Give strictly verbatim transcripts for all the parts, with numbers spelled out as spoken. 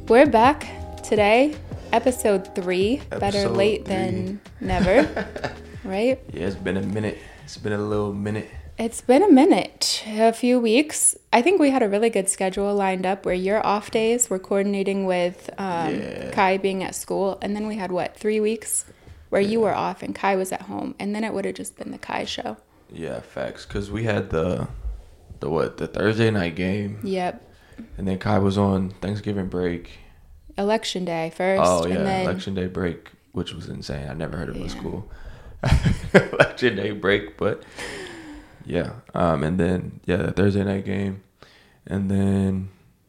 We're back today, episode three. Episode Better late three. than never, right? Yeah, it's been a minute. It's been a little minute. It's been a minute, a few weeks. I think we had a really good schedule lined up where your off days were coordinating with um, Yeah. Kai being at school. And then we had, what, three weeks where you were off and Kai was at home. And then it would have just been the Kai show. Yeah, facts. Because we had the, the what, the Thursday night game. Yep. And then Kai was on Thanksgiving break. Election day first. Oh, yeah, and then, election day break, which was insane. I never heard of it Yeah. in school. Election day break, but yeah. Um, and then, yeah, the Thursday night game. And then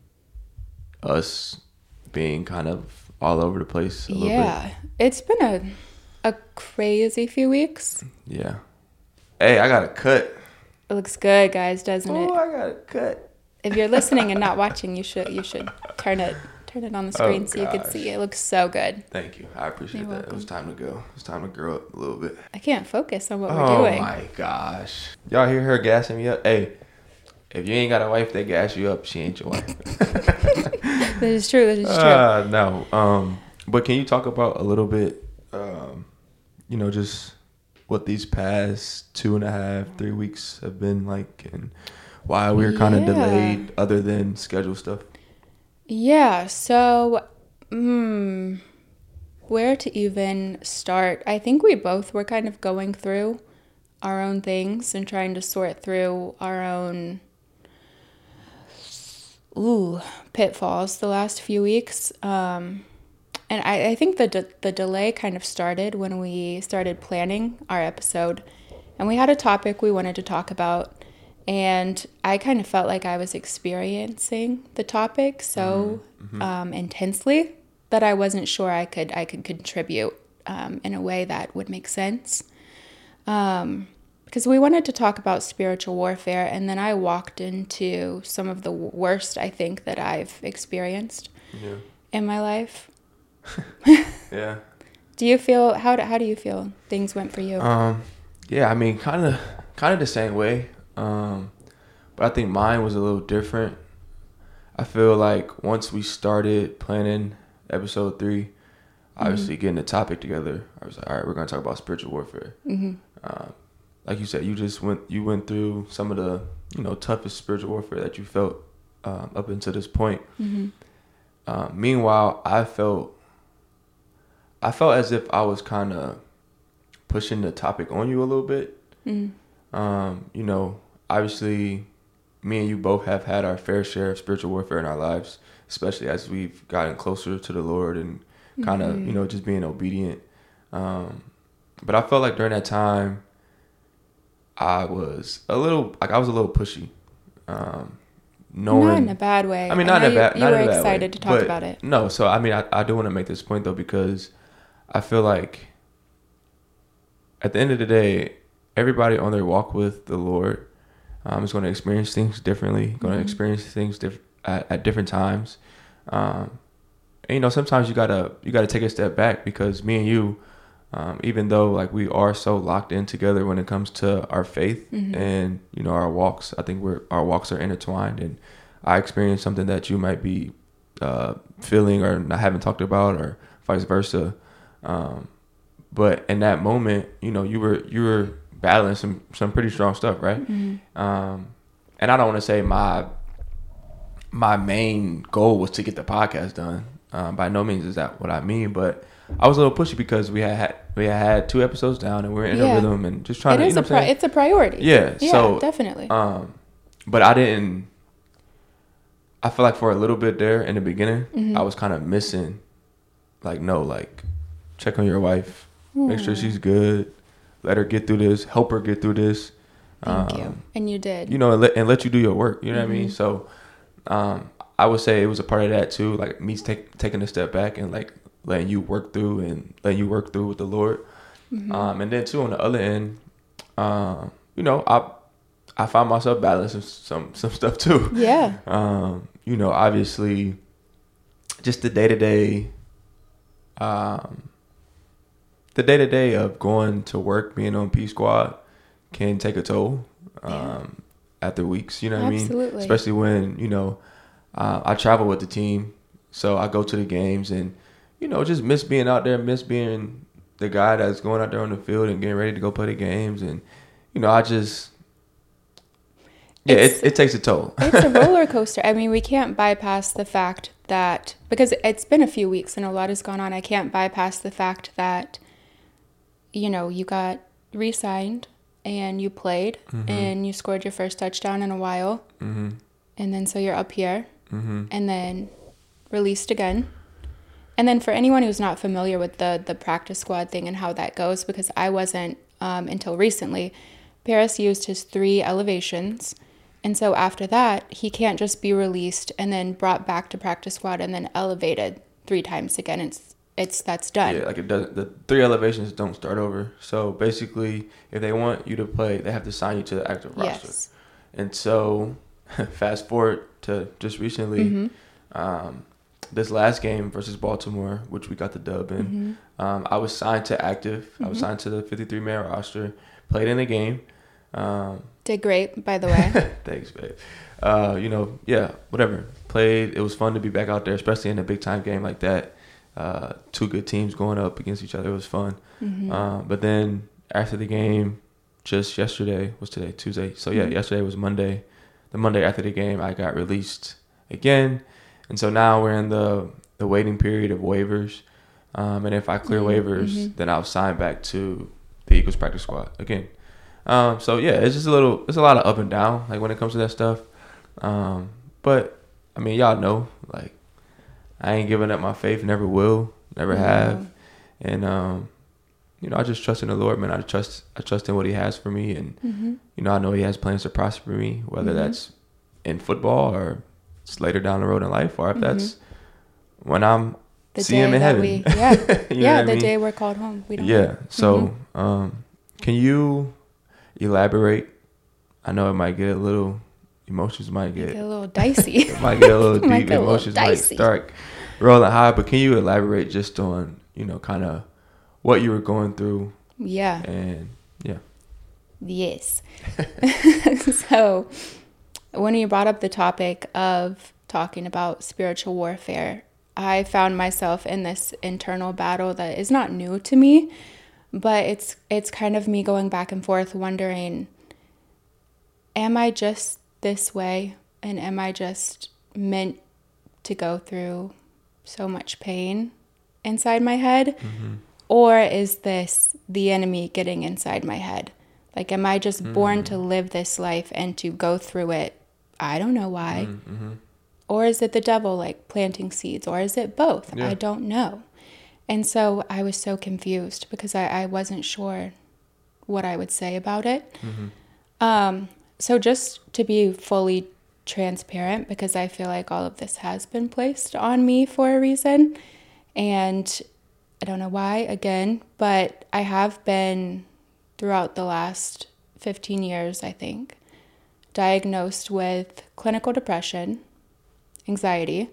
us being kind of all over the place a little Yeah. It's been a, a crazy few weeks. bit. Yeah. Hey, I got a cut. It looks good, guys, doesn't it? Oh, I got a cut. If you're listening and not watching, you should you should turn it turn it on the screen Oh, so you can gosh. see. It looks so good. Thank you. I appreciate You're that. welcome. It was time to go. It was time to grow up a little bit. I can't focus on what we're Oh doing. my gosh. Y'all hear her gassing me up? Hey, if you ain't got a wife that gas you up, she ain't your wife. This is true. This is true. Uh, no. Um, but can you talk about a little bit, um, you know, just what these past two and a half, three weeks have been like and why we were kind of Yeah. delayed other than schedule stuff? Yeah. So, mm, where to even start? I think we both were kind of going through our own things and trying to sort through our own ooh pitfalls the last few weeks. Um, and I, I think the de- the delay kind of started when we started planning our episode, and we had a topic we wanted to talk about, and I kind of felt like I was experiencing the topic so um, intensely that I wasn't sure I could I could contribute um, in a way that would make sense. Um, because we wanted to talk about spiritual warfare, and then I walked into some of the worst I think that I've experienced Yeah. in my life. Yeah. Do you feel how do, how do you feel things went for you? Um, yeah, I mean, kind of, kind of the same way. Um, but I think mine was a little different. I feel like once we started planning episode three, obviously getting the topic together, I was like, all right, we're gonna talk about spiritual warfare. Mm-hmm. Um, like you said, you just went, you went through some of the, you know, toughest spiritual warfare that you felt um, up until this point. Mm-hmm. Um, meanwhile, I felt, I felt as if I was kind of pushing the topic on you a little bit. Mm-hmm. Um, you know, obviously, me and you both have had our fair share of spiritual warfare in our lives, especially as we've gotten closer to the Lord and kind of, Mm-hmm. you know, just being obedient. Um, but I felt like during that time, I was a little, like I was a little pushy. Um, knowing, Not in a bad way. I mean, not know in a bad, you, not you in were a bad excited way, to talk but about it. No, so I mean, I, I do want to make this point though, because I feel like at the end of the day, everybody on their walk with the Lord um, is going to experience things differently, going to Mhm. experience things diff- at, at different times. Um, and, you know, sometimes you gotta you gotta take a step back, because me and you, um, even though like we are so locked in together when it comes to our faith Mhm. and you know our walks, I think we're our walks are intertwined, and I experienced something that you might be uh, feeling or not haven't talked about, or vice versa. Um, but in that moment, you know, you were you were battling some some pretty strong stuff, right? Mhm. Um, and I don't want to say my my main goal was to get the podcast done. Um, by no means is that what I mean, but I was a little pushy because we had, had we had, had two episodes down and we were in Yeah. a rhythm and just trying It to. is You know a what I'm pri- saying? it's a priority. Yeah. Yeah, So definitely. Um, but I didn't. I feel like for a little bit there in the beginning, Mhm. I was kind of missing. Like no, like check on your wife, make sure Aw. she's good, let her get through this, help her get through this. Thank um, you. And you did. You know, and let, and let you do your work. You know what I mean? Mhm. So, um, I would say it was a part of that too. Like me take, taking a step back and like letting you work through and letting you work through with the Lord. Mhm. Um, and then too on the other end, um, you know, I I found myself battling some some, some stuff too. Yeah. Um, you know, obviously, just the day to day, um, the day to day of going to work, being on P Squad, can take a toll. Um, Yeah. After weeks, you know what I mean? Absolutely. Especially when, you know, uh, I travel with the team. So I go to the games and, you know, just miss being out there, miss being the guy that's going out there on the field and getting ready to go play the games. And, you know, I just, yeah, it, it takes a toll. It's a roller coaster. I mean, we can't bypass the fact that, because it's been a few weeks and a lot has gone on, I can't bypass the fact that, you know, you got re-signed and you played mm-hmm. and you scored your first touchdown in a while. Mm-hmm. And then so you're up here mm-hmm. and then released again. And then for anyone who's not familiar with the, the practice squad thing and how that goes, because I wasn't um, until recently, Paris used his three elevations. And so after that, he can't just be released and then brought back to practice squad and then elevated three times again. It's it's that's done. Yeah, like it doesn't. The three elevations don't start over. So basically, if they want you to play, they have to sign you to the active roster. Yes. And so, fast forward to just recently, mm-hmm. um, this last game versus Baltimore, which we got the dub in. Mm-hmm. Um, I was signed to active. Mm-hmm. I was signed to the fifty-three man roster. Played in the game. Um, Did great, by the way. Thanks, babe. Uh, you know, yeah, whatever. Played. It was fun to be back out there, especially in a big time game like that. Uh, two good teams going up against each other. It was fun. Mm-hmm. Uh, but then after the game, just yesterday, was today? Tuesday. So yeah, mm-hmm. yesterday was Monday. The Monday after the game, I got released again. And so now we're in the, the waiting period of waivers. Um, and if I clear mm-hmm. waivers, mm-hmm. then I'll sign back to the Eagles practice squad again. Um, so yeah, it's just a little, it's a lot of up and down, like when it comes to that stuff. Um, but I mean, y'all know, like, I ain't giving up my faith, never will, never have. Mm-hmm. And, um, you know, I just trust in the Lord, man. I trust, I trust in what he has for me. And, mm-hmm. you know, I know he has plans to prosper me, whether mm-hmm. that's in football or it's later down the road in life, or if mm-hmm. that's when I'm the see him in heaven. We, yeah, yeah, the I mean? day we're called home. We don't yeah. know. So, mm-hmm. um, can you elaborate? I know it might get a little, emotions might get, get a little dicey. It might get a little deep. might Emotions little might start rolling high. But can you elaborate just on, you know, kind of what you were going through? Yeah. And yeah. Yes. So when you brought up the topic of talking about spiritual warfare, I found myself in this internal battle that is not new to me, but it's it's kind of me going back and forth wondering, am I just this way? And am I just meant to go through so much pain inside my head? Mm-hmm. Or is this the enemy getting inside my head? Like, am I just mm-hmm. born to live this life and to go through it? I don't know why. Mm-hmm. Or is it the devil, like, planting seeds? Or is it both? Yeah. I don't know. And so I was so confused because I, I wasn't sure what I would say about it. Mm-hmm. Um, so just to be fully transparent, because I feel like all of this has been placed on me for a reason. And I don't know why, again, but I have been, throughout the last fifteen years, I think, diagnosed with clinical depression, anxiety,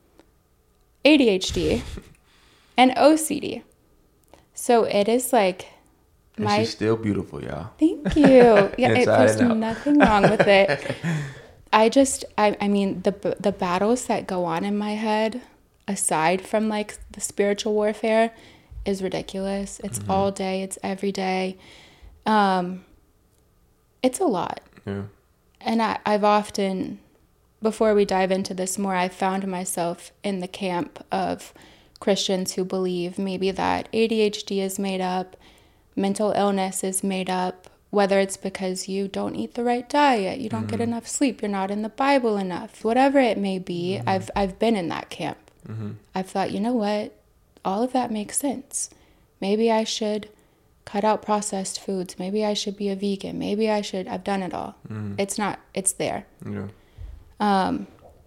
A D H D, and O C D. So it is like my... And she's still beautiful, y'all. Thank you. Yeah, it, there's nothing wrong with it. I just, I, I mean, the the battles that go on in my head, aside from like the spiritual warfare, is ridiculous. It's mm-hmm. all day. It's every day. Um, it's a lot. Yeah. And I, I've often, before we dive into this more, I've found myself in the camp of Christians who believe maybe that A D H D is made up, mental illness is made up, whether it's because you don't eat the right diet, you don't mm-hmm. get enough sleep, you're not in the Bible enough, whatever it may be. Mm-hmm. I've I've been in that camp. Mm-hmm. I've thought, you know what? All of that makes sense. Maybe I should cut out processed foods. Maybe I should be a vegan. Maybe I should. I've done it all. Mm-hmm. It's not. It's there. Yeah. Um.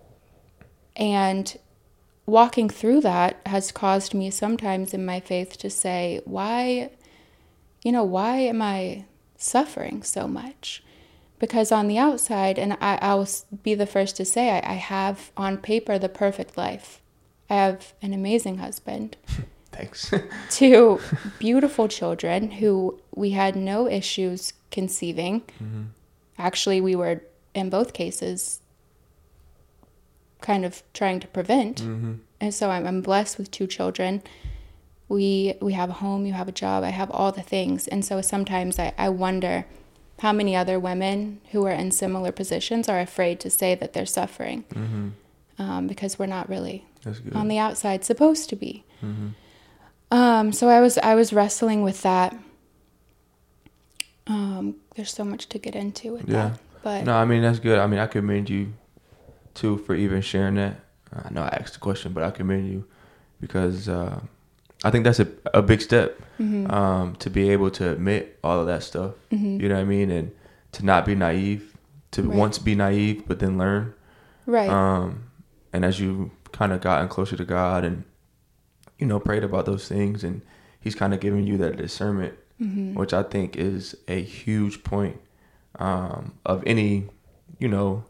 And walking through that has caused me sometimes in my faith to say, why, you know, why am I suffering so much? Because on the outside, and I, I'll be the first to say, I, I have on paper the perfect life. I have an amazing husband. Thanks. Two beautiful children who we had no issues conceiving. Mm-hmm. Actually, we were, in both cases, kind of trying to prevent. Mm-hmm. And so I'm, I'm blessed with two children. We we have a home, you have a job, I have all the things. And so sometimes I, I wonder how many other women who are in similar positions are afraid to say that they're suffering. Mm-hmm. Um, because we're not really That's good. on the outside supposed to be. Mm-hmm. Um, so I was I was wrestling with that. Um, there's so much to get into with Yeah. that. But No, I mean, that's good. I mean, I commend you, too, for even sharing that. I know I asked the question, but I commend you because uh, I think that's a, a big step mm-hmm. um, to be able to admit all of that stuff. Mm-hmm. You know what I mean? And to not be naive, to Right. once be naive, but then learn. Right. Um, and as you kind of gotten closer to God and, you know, prayed about those things, and he's kind of giving you that discernment, mm-hmm. which I think is a huge point um, of any, you know,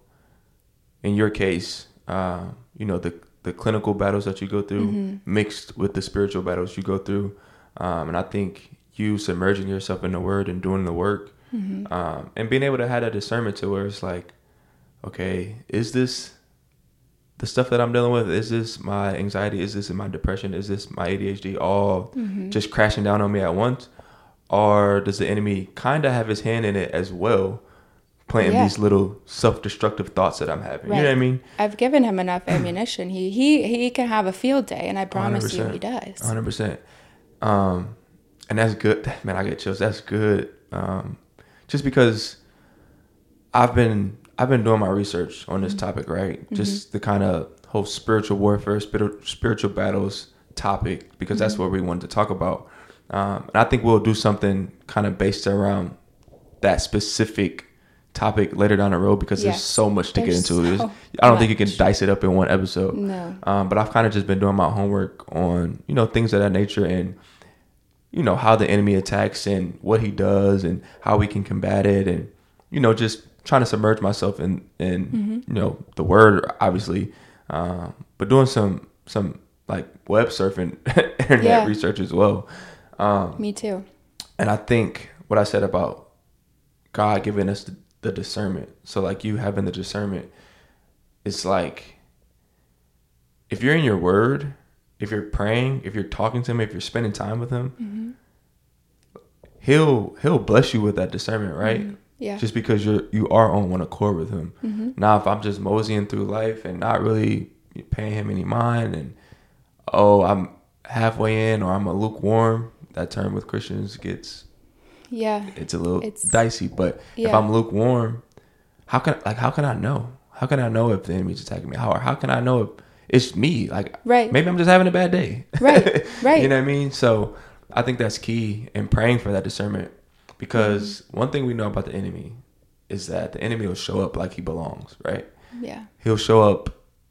in your case, uh, you know, the, the clinical battles that you go through mm-hmm. mixed with the spiritual battles you go through. Um, and I think you submerging yourself in the word and doing the work Mm-hmm. um, and being able to have that discernment to where it's like, okay, is this the stuff that I'm dealing with? Is this my anxiety? Is this my depression? Is this my A D H D all Mm-hmm. just crashing down on me at once? Or does the enemy kind of have his hand in it as well, planting Yeah. these little self-destructive thoughts that I'm having? Right. You know what I mean? I've given him enough ammunition. He he he can have a field day, and I promise you he does. one hundred percent. Um, and that's good. Man, I get chills. That's good. Um, just because I've been I've been doing my research on this mm-hmm. topic, right? Mm-hmm. Just the kind of whole spiritual warfare, spiritual spiritual battles topic, because mm-hmm. that's what we wanted to talk about. Um, and I think we'll do something kind of based around that specific topic later down the road, because yes. there's so much to there's get into. So there's, I don't much. think you can dice it up in one episode. No. Um, but I've kind of just been doing my homework on, you know, things of that nature, and, you know, how the enemy attacks and what he does and how we can combat it, and, you know, just trying to submerge myself in, in mm-hmm. you know, the word, obviously, um, but doing some, some like web surfing, internet yeah. research as well. Um, Me too. And I think what I said about God giving us the, the discernment. So like you having the discernment, it's like, if you're in your word, if you're praying, if you're talking to him, if you're spending time with him, mm-hmm. he'll, he'll bless you with that discernment, right? Mm-hmm. Yeah. Just because you're, you are on one accord with him. Mm-hmm. Now, if I'm just moseying through life and not really paying him any mind, and, oh, I'm halfway in, or I'm a lukewarm, that term with Christians gets, yeah, it's a little it's, dicey. But yeah. if I'm lukewarm, how can like how can I know? How can I know if the enemy's attacking me? How how can I know if it's me? Like, right. maybe I'm just having a bad day. Right, right. You know what I mean? So I think that's key in praying for that discernment, because mm-hmm. one thing we know about the enemy is that the enemy will show up like he belongs, right? Yeah. He'll show up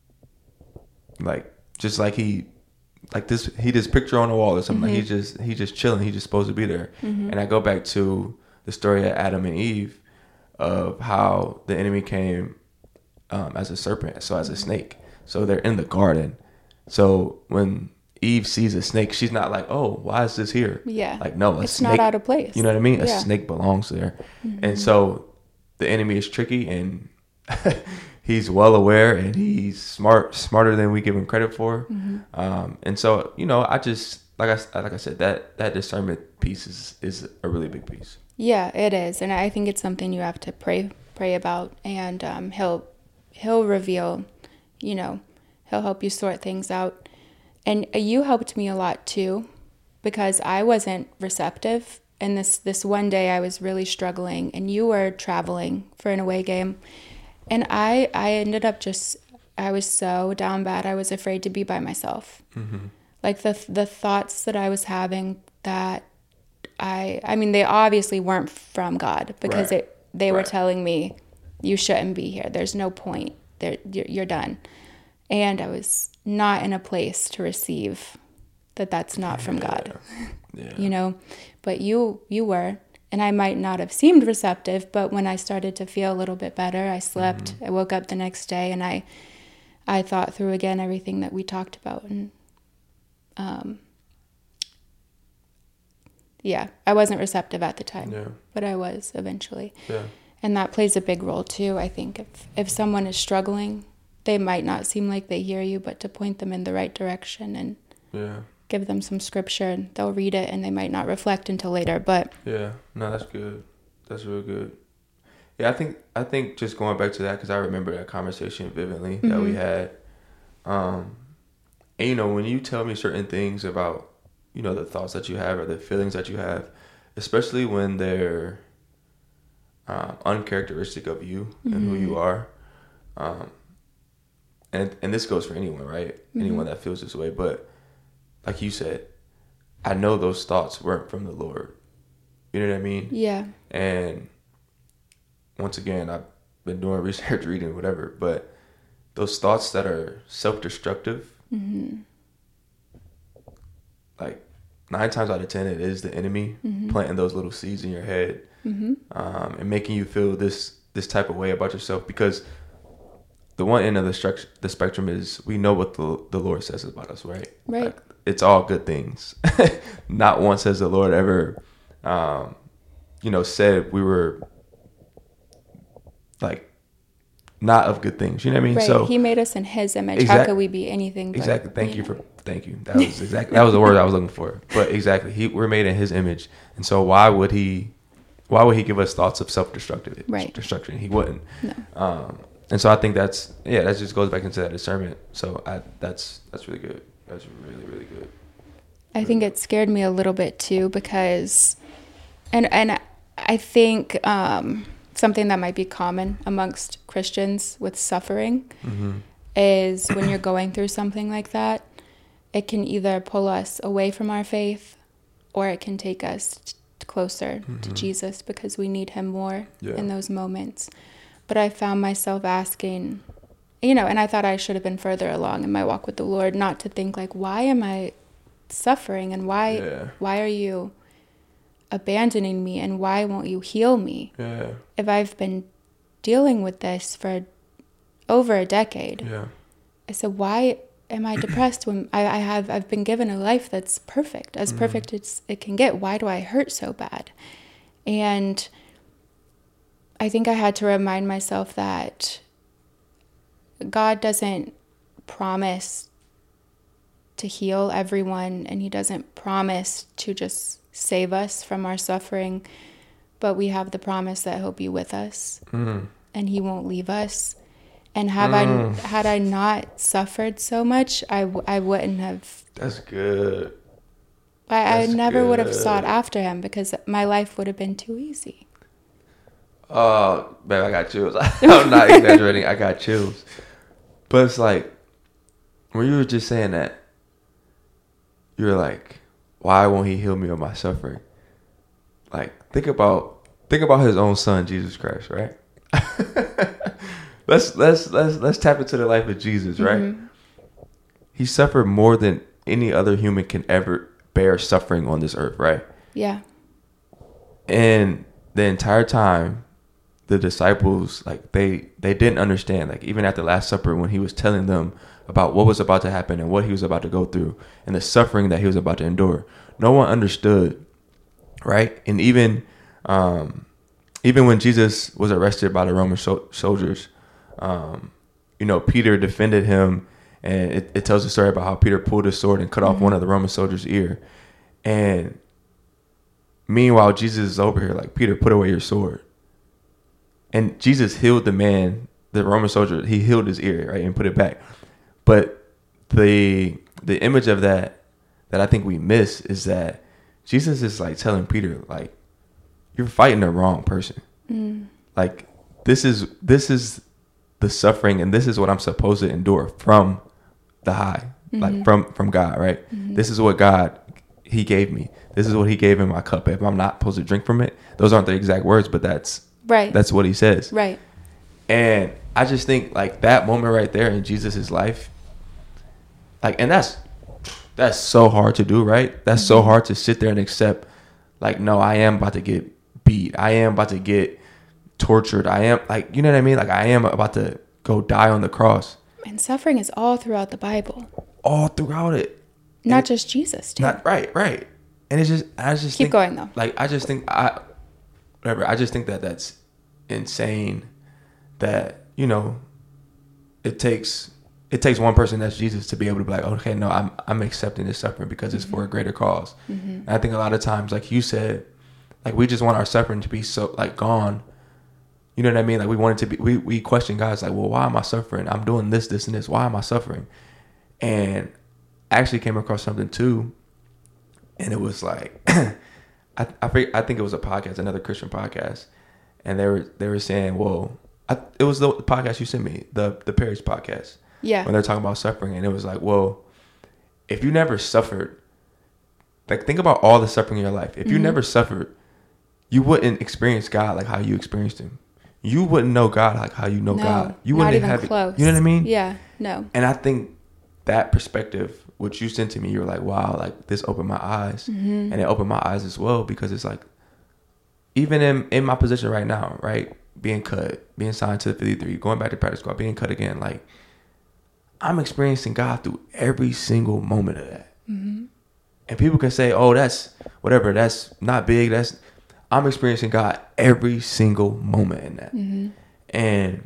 like just like he. Like this, he just picture on the wall or something. Mm-hmm. Like he's just he just chilling. He's just supposed to be there. Mm-hmm. And I go back to the story of Adam and Eve, of how the enemy came um, as a serpent, so as a snake. So they're in the garden. So when Eve sees a snake, she's not like, "Oh, why is this here?" Yeah, like no, a it's snake, not out of place. You know what I mean? Yeah. A snake belongs there, mm-hmm. and so the enemy is tricky, and he's well aware, and he's smart, smarter than we give him credit for. Mm-hmm. Um, and so, you know, I just, like I, like I said, that, that discernment piece is, is a really big piece. Yeah, it is. And I think it's something you have to pray, pray about, and um, he'll, he'll reveal, you know, he'll help you sort things out. And you helped me a lot too, because I wasn't receptive. And this, this one day I was really struggling, and you were traveling for an away game. And I, I ended up just, I was so down bad. I was afraid to be by myself. Mm-hmm. Like the the thoughts that I was having, that I, I mean, they obviously weren't from God, because right. it, they right. were telling me, you shouldn't be here. There's no point. There, you're, you're done. And I was not in a place to receive that that's not yeah. from God, yeah. you know, but you, you were. And I might not have seemed receptive, but when I started to feel a little bit better, I slept. Mm-hmm. I woke up the next day, and I I thought through again everything that we talked about. And um, yeah, I wasn't receptive at the time, yeah. but I was eventually. Yeah. And that plays a big role too, I think. If, if someone is struggling they might not seem like they hear you, but to point them in the right direction and Yeah. give them some scripture, and they'll read it and they might not reflect until later. But Yeah, no, that's good. That's real good. Yeah, I think I think just going back to that, because I remember that conversation vividly that Mm-hmm. we had. Um, and you know, when you tell me certain things about, you know, the thoughts that you have or the feelings that you have, especially when they're uh, uncharacteristic of you Mm-hmm. and who you are, um, and and this goes for anyone, right? Mm-hmm. Anyone that feels this way, but like you said, I know those thoughts weren't from the Lord. You know what I mean? Yeah. And once again, I've been doing research, reading, whatever, but those thoughts that are self-destructive, Mm-hmm. like nine times out of ten, it is the enemy Mm-hmm. planting those little seeds in your head, Mm-hmm. um, and making you feel this this type of way about yourself. Because the one end of the struct- the spectrum is we know what the the Lord says about us, right? Right. Like, it's all good things. Not once has the Lord ever, um, you know, said we were like not of good things. You know what I mean? Right. So He made us in His image. Exact- How could we be anything but, exactly. Thank you know? for thank you. That was exactly that was the word I was looking for. But exactly, he we're made in His image, and so why would he? Why would He give us thoughts of self-destructive Right. destruction? He wouldn't. No. Um, and so I think that's yeah. That just goes back into that discernment. So I that's that's really good. That's really really good. I think it scared me a little bit too, because, and and I think um, something that might be common amongst Christians with suffering Mm-hmm. is when you're going through something like that, it can either pull us away from our faith, or it can take us t- closer Mm-hmm. to Jesus, because we need Him more Yeah. in those moments. But I found myself asking, you know, and I thought I should have been further along in my walk with the Lord, not to think like, why am I suffering, and why Yeah. why are you abandoning me, and why won't you heal me Yeah. if I've been dealing with this for over a decade? Yeah. I said, why am I depressed when I, I have I've been given a life that's perfect, as Mhm. perfect as it can get? Why do I hurt so bad? And I think I had to remind myself that God doesn't promise to heal everyone, and He doesn't promise to just save us from our suffering, but we have the promise that He'll be with us, Mm. and He won't leave us. And have Mm. I had I not suffered so much, I, w- I wouldn't have. That's good. I, I That's never would have good. sought after Him, because my life would have been too easy. Oh, babe, I got chills. I'm not exaggerating. I got chills. But it's like, when you were just saying that, you were like, why won't He heal me of my suffering? Like, think about think about His own Son, Jesus Christ, right? let's let's let's let's tap into the life of Jesus, right? Mhm. He suffered more than any other human can ever bear suffering on this earth, right? Yeah. And the entire time, the disciples, like they they didn't understand. Like even at the Last Supper, when He was telling them about what was about to happen and what He was about to go through and the suffering that He was about to endure, no one understood, right? And even um, even when Jesus was arrested by the Roman so- soldiers, um, you know, Peter defended Him, and it, it tells a story about how Peter pulled his sword and cut off Mhm. one of the Roman soldiers' ear. And meanwhile, Jesus is over here like, Peter, put away your sword. And Jesus healed the man, the Roman soldier. He healed his ear, right, and put it back. But the the image of that that I think we miss is that Jesus is like telling Peter, like, you're fighting the wrong person. Mm. Like this is this is the suffering, and this is what I'm supposed to endure from the high, Mhm. like from from God, right? Mhm. This is what God He gave me. This is what He gave in my cup. If I'm not supposed to drink from it, those aren't the exact words, but that's Right. that's what He says. Right. And I just think like that moment right there in Jesus's life, like, and that's that's so hard to do, right? That's so Mhm. hard to sit there and accept, like, no, I am about to get beat. I am about to get tortured. I am, like, you know what I mean? Like, I am about to go die on the cross. And suffering is all throughout the Bible, All throughout it. not And just Jesus, too. Not right, right. And it's just, I just Keep think, going, though. like, I just think, I, whatever, I just think that that's insane that, you know, it takes it takes one person, that's Jesus, to be able to be like, okay, no, I'm I'm accepting this suffering because it's mm-hmm. for a greater cause. Mm-hmm. And I think a lot of times, like you said, like we just want our suffering to be so like gone. You know what I mean? Like we want it to be. We we question God's like, well, why am I suffering? I'm doing this, this, and this. Why am I suffering? And I actually came across something too, and it was like, I I, think, I think it was a podcast, another Christian podcast, and they were they were saying, well, I, it was the podcast you sent me, the the Paris podcast. Yeah. When they're talking about suffering, and it was like, well, if you never suffered, like think about all the suffering in your life. If mm-hmm. you never suffered, you wouldn't experience God like how you experienced Him. You wouldn't know God like how you know no, God. You wouldn't not even have close. It, you know what I mean? Yeah. No. And I think that perspective, which you sent to me, you were like, wow, like this opened my eyes, mm-hmm. and it opened my eyes as well, because it's like, even in in my position right now, right, being cut, being signed to the fifty-three, going back to practice squad, being cut again, like I'm experiencing God through every single moment of that. Mm-hmm. And people can say, oh, that's whatever, that's not big, that's, I'm experiencing God every single moment in that. Mm-hmm. And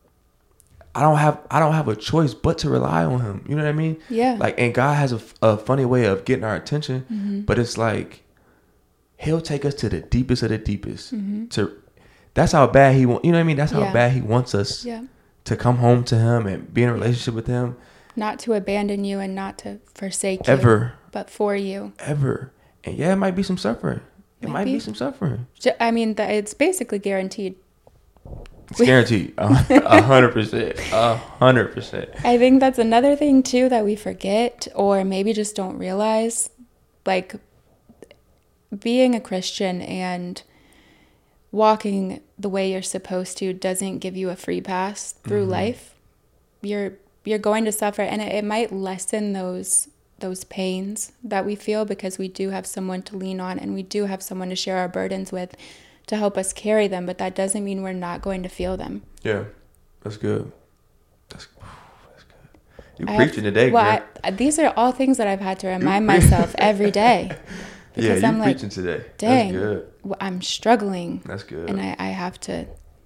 I don't have, I don't have a choice but to rely on Him. You know what I mean? Yeah. Like, and God has a, a funny way of getting our attention, mm-hmm. but it's like, He'll take us to the deepest of the deepest. Mm-hmm. To, that's how bad He wants, you know what I mean? That's how yeah. bad He wants us. Yeah. To come home to Him and be in a relationship with Him. Not to abandon you and not to forsake you. Ever. But for you. Ever. And yeah, it might be some suffering. It might, might be. be some suffering. I mean, it's basically guaranteed. It's guaranteed. A hundred percent. A hundred percent. I think that's another thing, too, that we forget or maybe just don't realize. Like, being a Christian and walking the way you're supposed to doesn't give you a free pass through mm-hmm. life. You're you're going to suffer, and it, it might lessen those those pains that we feel, because we do have someone to lean on, and we do have someone to share our burdens with, to help us carry them. But that doesn't mean we're not going to feel them. Yeah, that's good. That's, that's good. You're preaching have, today, well, I, these are all things that I've had to remind myself every day. Because yeah, you're I'm preaching like, today. Dang, that's good. Well, I'm struggling. That's good. And I, I have to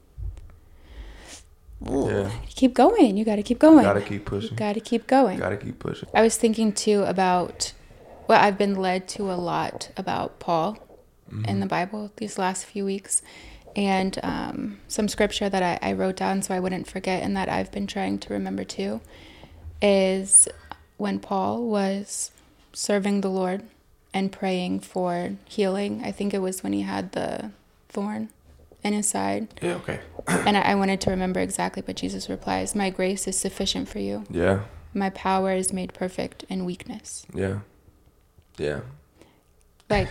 yeah. keep going. You got to keep going. Got to keep pushing. Got to keep going. Got to keep pushing. I was thinking, too, about, well, I've been led to a lot about Paul mm-hmm. in the Bible these last few weeks. And um, some scripture that I, I wrote down so I wouldn't forget, and that I've been trying to remember, too, is when Paul was serving the Lord and praying for healing. I think it was when he had the thorn in his side. Yeah, okay. And I, I wanted to remember exactly, but Jesus replies, "My grace is sufficient for you. Yeah. My power is made perfect in weakness." Yeah. Yeah. Like,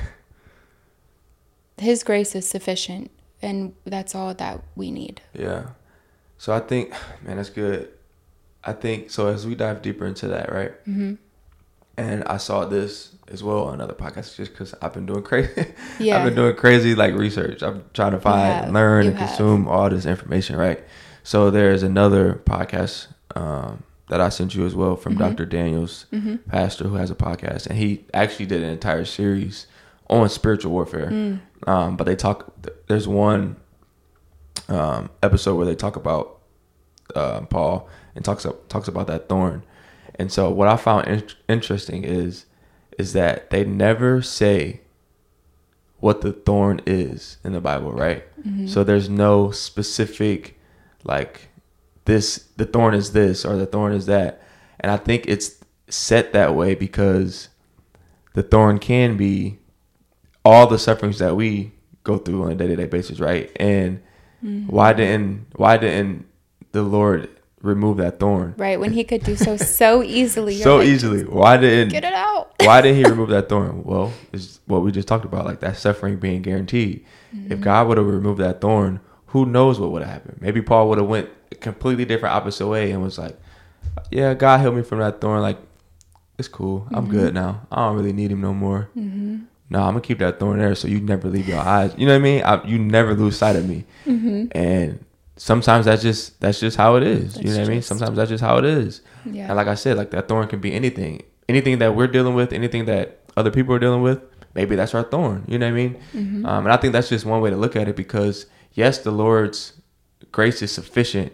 His grace is sufficient, and that's all that we need. Yeah. So I think, man, that's good. I think, so as we dive deeper into that, right? Mm-hmm. And I saw this as well on another podcast, just because I've been doing crazy. Yeah. I've been doing crazy like research. I'm trying to find, learn, you and have. consume all this information, right? So there's another podcast um, that I sent you as well from mm-hmm. Doctor Daniels, mm-hmm. pastor, who has a podcast, and he actually did an entire series on spiritual warfare. Mm. Um, but they talk. There's one um, episode where they talk about uh, Paul and talks talks about that thorn. And so what I found in- interesting is is that they never say what the thorn is in the Bible, right? Mm-hmm. So there's no specific, like, this, the thorn is this or the thorn is that. And I think it's set that way because the thorn can be all the sufferings that we go through on a day-to-day basis, right? And mm-hmm. why didn't why didn't the Lord remove that thorn? Right, when He could do so so easily. so like, easily. Why didn't get it out? Why didn't He remove that thorn? Well, it's what we just talked about, like that suffering being guaranteed. Mm-hmm. If God would have removed that thorn, who knows what would have happened? Maybe Paul would have went a completely different opposite way and was like, "Yeah, God healed me from that thorn. Like, it's cool. Mm-hmm. I'm good now. I don't really need Him no more. Mm-hmm. No, I'm gonna keep that thorn there, so you never leave your eyes. You know what I mean? I, you never lose sight of me." Mm-hmm. And sometimes that's just that's just how it is. That's you know what just, I mean? Sometimes that's just how it is. Yeah. And like I said, like that thorn can be anything. Anything that we're dealing with, anything that other people are dealing with, maybe that's our thorn. You know what I mean? Mm-hmm. Um, and I think that's just one way to look at it, because yes, the Lord's grace is sufficient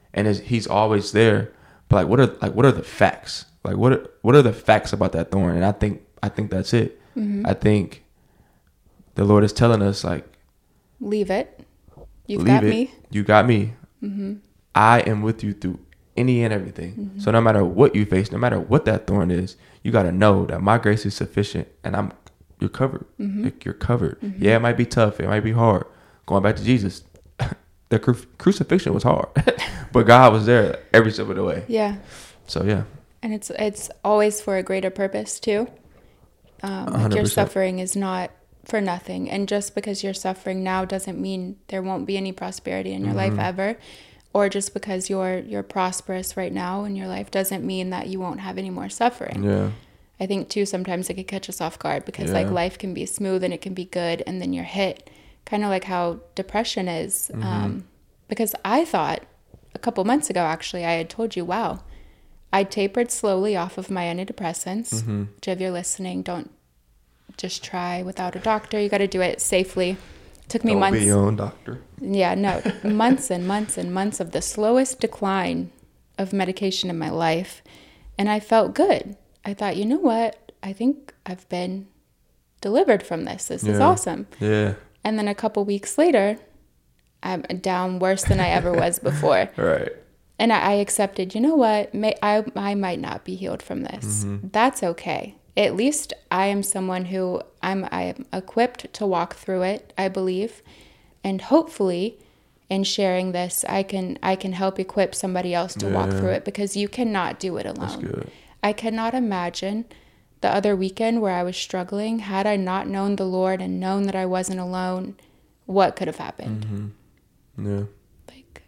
and it's, he's always there. But like, what are like what are the facts? Like, what are, what are the facts about that thorn? And I think I think that's it. Mm-hmm. I think the Lord is telling us, like, leave it. You've leave got it. me. You got me. Mm-hmm. I am with you through any and everything. Mm-hmm. So no matter what you face, no matter what that thorn is, you got to know that my grace is sufficient, and I'm you're covered. Mm-hmm. Like, you're covered. Mm-hmm. Yeah, it might be tough. It might be hard. Going back to Jesus, the cru- crucifixion was hard, but God was there every step of the way. Yeah. So yeah. And it's it's always for a greater purpose too. Um, like your suffering is not for nothing, and just because you're suffering now doesn't mean there won't be any prosperity in your mm-hmm. life ever. Or just because you're you're prosperous right now in your life doesn't mean that you won't have any more suffering. Yeah. I think too sometimes it could catch us off guard because yeah. like life can be smooth and it can be good, and then you're hit, kind of like how depression is. Mm-hmm. Um, because I thought a couple months ago, actually, I had told you, wow, I tapered slowly off of my antidepressants. Mm-hmm. Which if you're listening, don't just try without a doctor. You got to do it safely. Took me don't months. Be your own doctor. Yeah, no, months and months and months of the slowest decline of medication in my life. And I felt good. I thought, you know what? I think I've been delivered from this. This yeah. is awesome. Yeah. And then a couple weeks later, I'm down worse than I ever was before. Right. And I, I accepted, you know what? May, I, I might not be healed from this. Mm-hmm. That's okay. At least I am someone who I'm I'm equipped to walk through it, I believe. And hopefully in sharing this, I can I can help equip somebody else to yeah. walk through it, because you cannot do it alone. That's good. I cannot imagine the other weekend where I was struggling. Had I not known the Lord and known that I wasn't alone, what could have happened? Mm-hmm. Yeah. Like,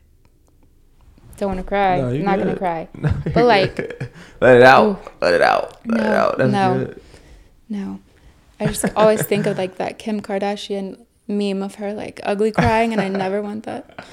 don't want to cry. No, I'm not good. going to cry. But like, let it out. Ooh. Let it out. Let no, it out. That's no, good. No. I just always think of like that Kim Kardashian meme of her like ugly crying, and I never want that.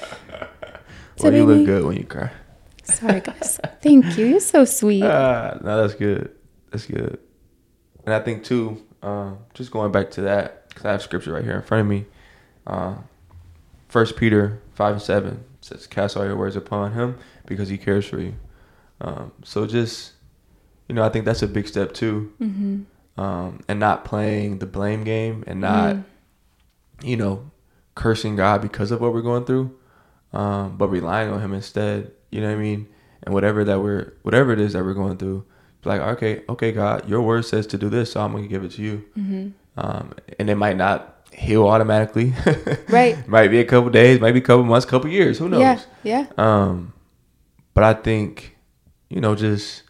Well, you look good when you cry. Sorry, guys. Thank you. You're so sweet. Uh, no, that's good. That's good. And I think too, um, just going back to that, because I have scripture right here in front of me. Uh, First Peter five and seven says, "Cast all your worries upon Him, because He cares for you." Um, so just, you know, I think that's a big step too. Mm-hmm. Um, and not playing the blame game, and not, mm. you know, cursing God because of what we're going through, um, but relying on Him instead. You know what I mean? And whatever that we're, whatever it is that we're going through, like, okay, okay, God, your word says to do this, so I'm gonna give it to you. Mm-hmm. Um, and it might not heal automatically. Right. Might be a couple days, might be a couple months, couple years. Who knows? Yeah. Yeah. Um, but I think, you know, just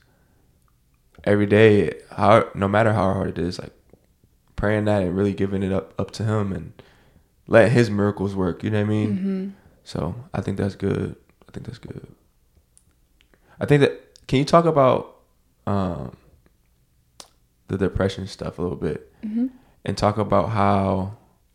every day, how, no matter how hard it is, like praying that and really giving it up, up to Him and letting His miracles work. You know what I mean? Mm-hmm. So I think that's good. I think that's good. I think that, can you talk about um, the depression stuff a little bit, mm-hmm. and talk about how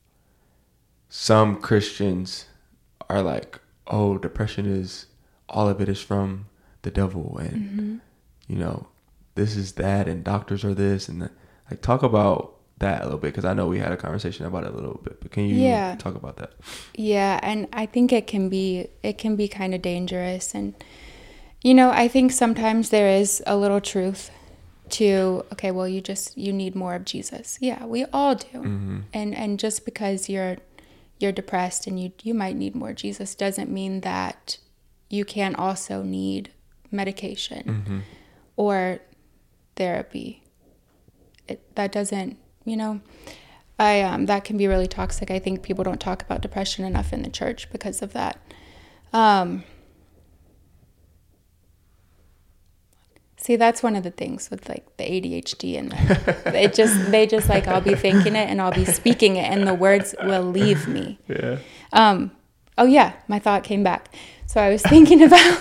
some Christians are like, oh, depression is, all of it is from the devil, and mm-hmm. you know, this is that, and doctors are this, and the, like, talk about that a little bit, because I know we had a conversation about it a little bit, but can you yeah. talk about that? Yeah, and I think it can be it can be kind of dangerous, and you know, I think sometimes there is a little truth to, okay, well, you just you need more of Jesus. Yeah, we all do, mm-hmm. and and just because you're you're depressed and you you might need more Jesus doesn't mean that you can't also need medication mm-hmm. or therapy. It, that doesn't, you know, I um that can be really toxic. I think people don't talk about depression enough in the church because of that. Um, see, that's one of the things with like the A D H D, and the, it just they just like I'll be thinking it and I'll be speaking it and the words will leave me. Yeah. Um. Oh yeah, my thought came back. So I was thinking about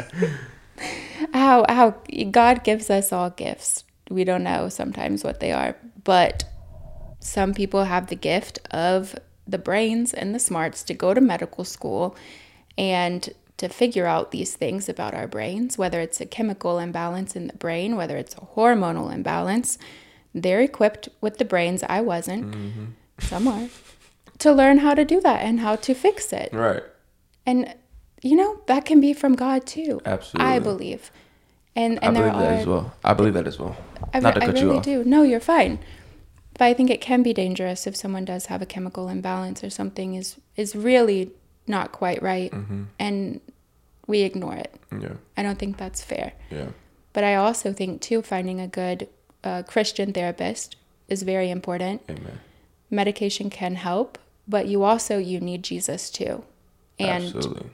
how how God gives us all gifts. We don't know sometimes what they are, but some people have the gift of the brains and the smarts to go to medical school and to figure out these things about our brains, whether it's a chemical imbalance in the brain, whether it's a hormonal imbalance. They're equipped with the brains. I wasn't. Mm-hmm. Some are. To learn how to do that and how to fix it. Right. And you know, that can be from God too. Absolutely. I believe. And and I there believe that are, as well. I believe that as well. I, Not to I cut really you off. do. No, you're fine. But I think it can be dangerous if someone does have a chemical imbalance or something is is really not quite right, Mm-hmm. and we ignore it. Yeah. I don't think that's fair. Yeah. But I also think too, finding a good uh, Christian therapist is very important. Amen. Medication can help, but you also you need Jesus too. And Absolutely.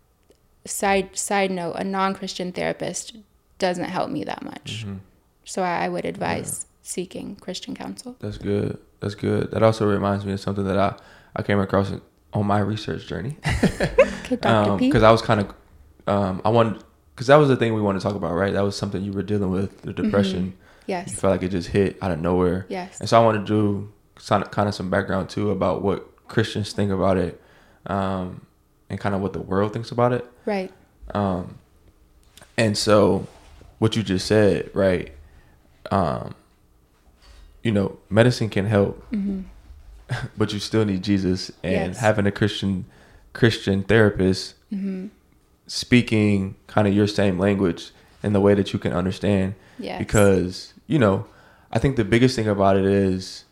side side note, a non-Christian therapist doesn't help me that much. Mm-hmm. So I, I would advise seeking Christian counsel. That's good. That's good. That also reminds me of something that I, I came across on my research journey. Okay, Doctor P. Because I was kind of, um, I wanted, because that was the thing we wanted to talk about, right? That was something you were dealing with, the depression. Mm-hmm. Yes. You felt like it just hit out of nowhere. Yes. And so I wanted to do kind of some background too about what Christians think about it, um, and kind of what the world thinks about it. Right. Um, and so what you just said, right? Um, you know, medicine can help, Mm-hmm. but you still need Jesus, and Yes. having a Christian Christian therapist Mm-hmm. speaking kind of your same language in the way that you can understand. Yes. Because, you know, I think the biggest thing about it is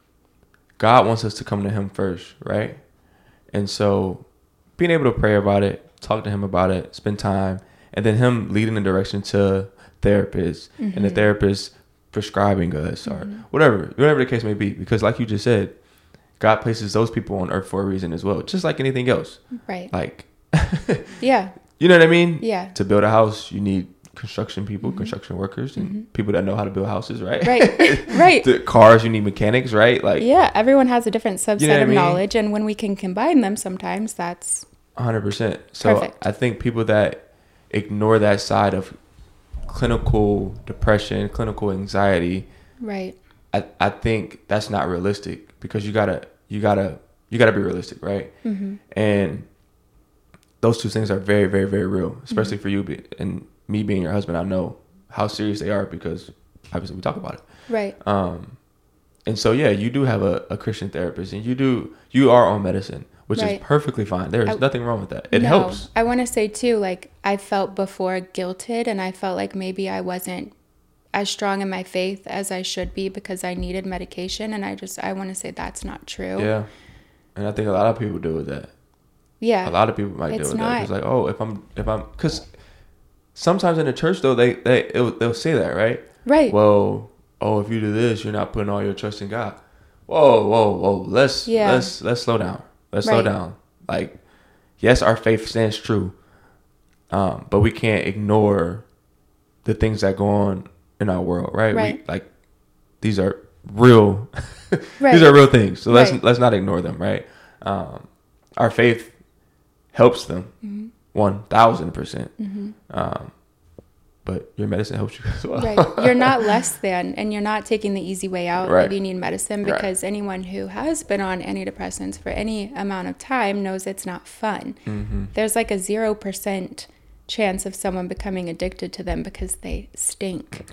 God wants us to come to him first, right? And so being able to pray about it, talk to him about it, spend time, and then him leading the direction to therapists, Mm-hmm. and the therapist prescribing us or Mm-hmm. whatever, whatever the case may be. Because like you just said, God places those people on earth for a reason as well, just like anything else. Right. Like, Yeah. you know what I mean? Yeah. To build a house, you need construction people, Mhm. construction workers, and Mhm. people that know how to build houses, right? Right. Right. The cars, you need mechanics, right? Like, Yeah. Everyone has a different subset You know what of I mean? knowledge, and when we can combine them, sometimes that's one hundred percent. So Perfect. I think people that ignore that side of clinical depression, clinical anxiety, right. I, I think that's not realistic, because you gotta, you gotta, you gotta be realistic, right? Mm-hmm. And those two things are very, very, very real, especially Mm-hmm. for you be, and me being your husband. I know how serious they are because obviously we talk about it. Right. Um, and so, yeah, you do have a, a Christian therapist, and you do, you are on medicine, which Right. is perfectly fine. There is I- nothing wrong with that. It No. helps. I want to say too, like I felt before guilted, and I felt like maybe I wasn't as strong in my faith as I should be because I needed medication, and I just I want to say that's not true. Yeah. And I think a lot of people deal with that. Yeah. A lot of people might It's deal with not- that. It's like, oh, if I'm, if I'm, because sometimes in the church though, they they it'll, they'll say that, right? Right. Well, oh, if you do this, you're not putting all your trust in God. Whoa, whoa, whoa. Let's Yeah. let's let's slow down. Let's slow Right. down. Like, yes, our faith stands true, um, but we can't ignore the things that go on in our world, right? Right. We, like, these are real. Right. These are real things. So let's Right. let's not ignore them, right? Um, our faith helps them, Mm-hmm. one thousand percent. Mm-hmm. Um, but your medicine helps you as well. Right. You're not less than, and you're not taking the easy way out Right. if you need medicine, Right. because anyone who has been on antidepressants for any amount of time knows it's not fun. Mm-hmm. There's like a zero percent chance of someone becoming addicted to them because they stink.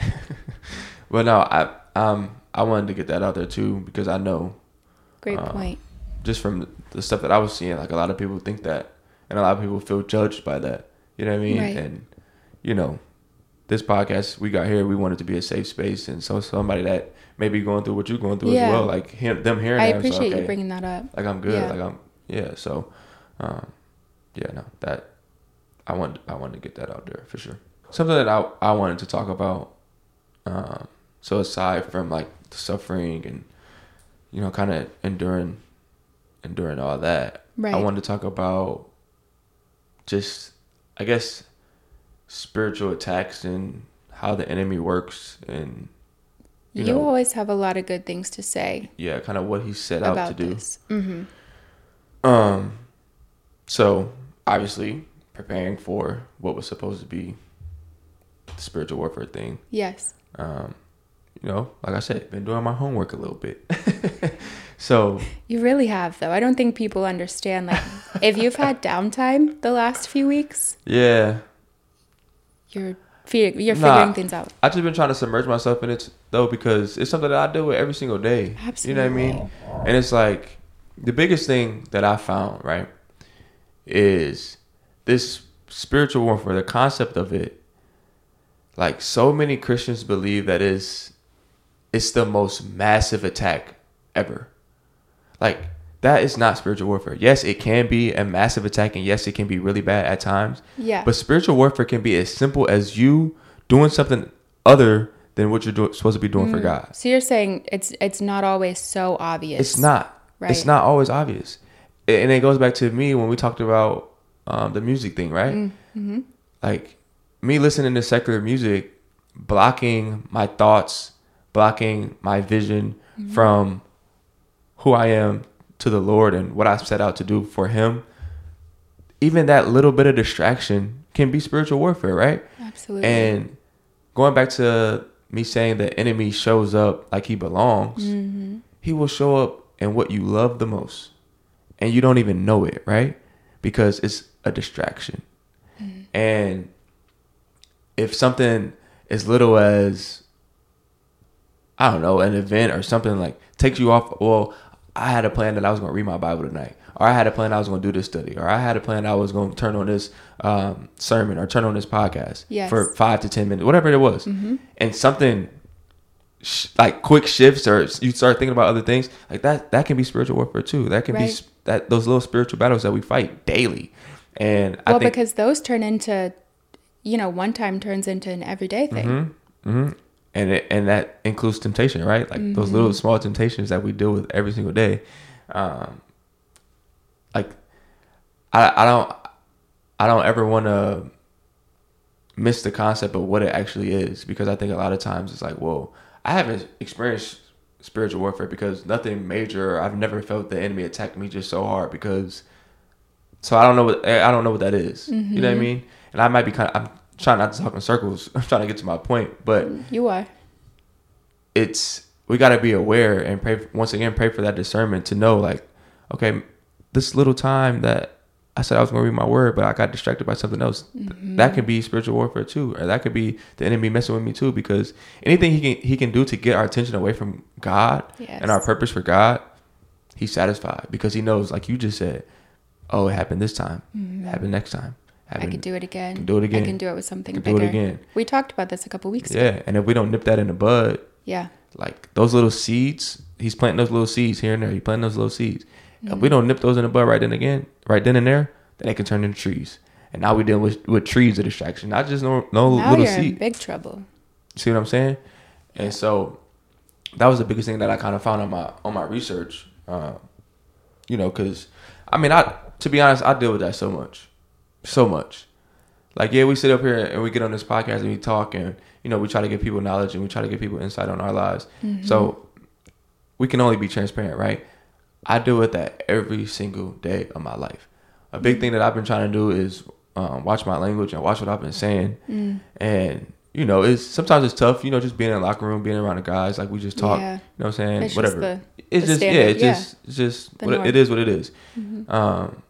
But no, I um I wanted to get that out there too, because I know Great Um, point. just from the stuff that I was seeing, like a lot of people think that, and a lot of people feel judged by that. You know what I mean? Right. And you know, this podcast we got here, we wanted to be a safe space, and so somebody that may be going through what you're going through Yeah. as well, like him, them hearing I that, it's like, appreciate okay, you bringing that up. like I'm good, Yeah. like I'm yeah. So, um, yeah, no, that I wanted I wanted to get that out there for sure. Something that I I wanted to talk about. Um, so aside from like the suffering and you know, kind of enduring, enduring all that, Right. I wanted to talk about just, I guess, spiritual attacks and how the enemy works, and You, you know, always have a lot of good things to say yeah, kind of what he set out to about do. this. Mm-hmm. Um, so obviously preparing for what was supposed to be the spiritual warfare thing. Yes. Um, you know, like I said, been doing my homework a little bit. So You really have, though. I don't think people understand. Like, if you've had downtime the last few weeks, yeah, you're fi- you're Nah. figuring things out. I just been trying to submerge myself in it though, because it's something that I deal with every single day. You know what I mean? And it's like the biggest thing that I found, right, is this spiritual warfare, the concept of it, like so many Christians believe that is it's the most massive attack ever. Like, that is not spiritual warfare. Yes, it can be a massive attack, and yes, it can be really bad at times. Yeah. But spiritual warfare can be as simple as you doing something other than what you're do- supposed to be doing mm. for God. So you're saying it's it's not always so obvious. It's not. Right. It's not always obvious. And it goes back to me when we talked about um, the music thing, right? Mm-hmm. Like, me listening to secular music, blocking my thoughts, blocking my vision mm-hmm. from who I am to the Lord and what I set out to do for him. Even that little bit of distraction can be spiritual warfare, right? Absolutely. And going back to me saying the enemy shows up like he belongs, mm-hmm. he will show up in what you love the most. And you don't even know it, right? Because it's a distraction. Mm-hmm. And if something as little as, I don't know, an event or something like takes you off, well, I had a plan that I was going to read my Bible tonight, or I had a plan I was going to do this study, or I had a plan I was going to turn on this um, sermon or turn on this podcast yes. for five to ten minutes, whatever it was. Mm-hmm. And something sh- like quick shifts, or you start thinking about other things like that, that can be spiritual warfare too. That can right. be that those little spiritual battles that we fight daily. And well, I think, because those turn into, you know, one time turns into an everyday thing. Mm-hmm, mm-hmm. And it, and that includes temptation, right? Like mm-hmm. those little small temptations that we deal with every single day. Um, like I I don't I don't ever want to miss the concept of what it actually is, because I think a lot of times it's like, well, I haven't experienced spiritual warfare because nothing major. I've never felt the enemy attack me just so hard because. So I don't know what I don't know what that is. Mm-hmm. You know what I mean? And I might be kind of. I'm trying not to talk in circles. I'm trying to get to my point, but you are. It's we got to be aware and pray once again. Pray for that discernment to know, like, okay, this little time that I said I was going to read my word, but I got distracted by something else. Mm-hmm. That could be spiritual warfare too, or that could be the enemy messing with me too. Because anything he can he can do to get our attention away from God yes. and our purpose for God, he's satisfied because he knows, like you just said, oh, it happened this time, mm-hmm. it happened next time. I could do it again. Can do it again. I can do it with something can bigger. Do it again. We talked about this a couple weeks yeah. ago. Yeah, and if we don't nip that in the bud, yeah, like those little seeds, he's planting those little seeds here and there. He's planting those little seeds. Mm-hmm. If we don't nip those in the bud right then again, right then and there, then they can turn into trees. And now we're dealing with, with trees of distraction, not just no no now little you're seed. In big trouble. See what I'm saying? And yeah. so that was the biggest thing that I kind of found on my on my research. Uh, you know, because I mean, I to be honest, I deal with that so much, so much. Like, yeah, we sit up here and we get on this podcast and we talk and, you know, we try to give people knowledge and we try to give people insight on our lives. Mm-hmm. So we can only be transparent, right? I deal with that every single day of my life. A big mm-hmm. thing that I've been trying to do is um, watch my language and watch what I've been saying. Mm. And, you know, it's sometimes it's tough, you know, just being in the locker room, being around the guys, like we just talk, yeah. you know what I'm saying? It's Whatever. Just the, it's the just, standard, yeah, it's yeah. just, it's just, what, it is what it is. Mm-hmm. Um,